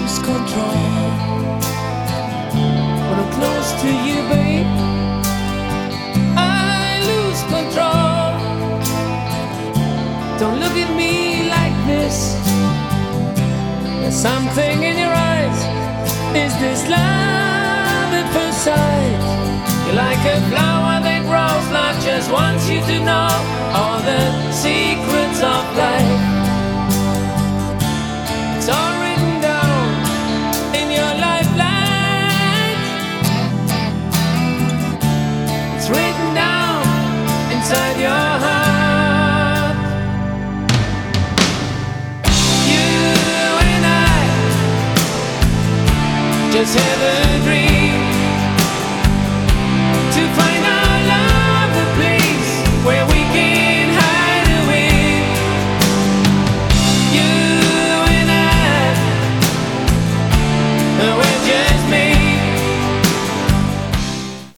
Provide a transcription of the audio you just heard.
lose control. When I'm close to you, babe, I lose control. Don't look at me like this. There's something in your eyes. Is this love at first sight? You're like a flower that grows. Life just wants you to know all the secrets of life. It's all written down in your lifeline. It's written down inside your heart. You and I just have a dream to find our love, a place where we can hide away. You and I, we're just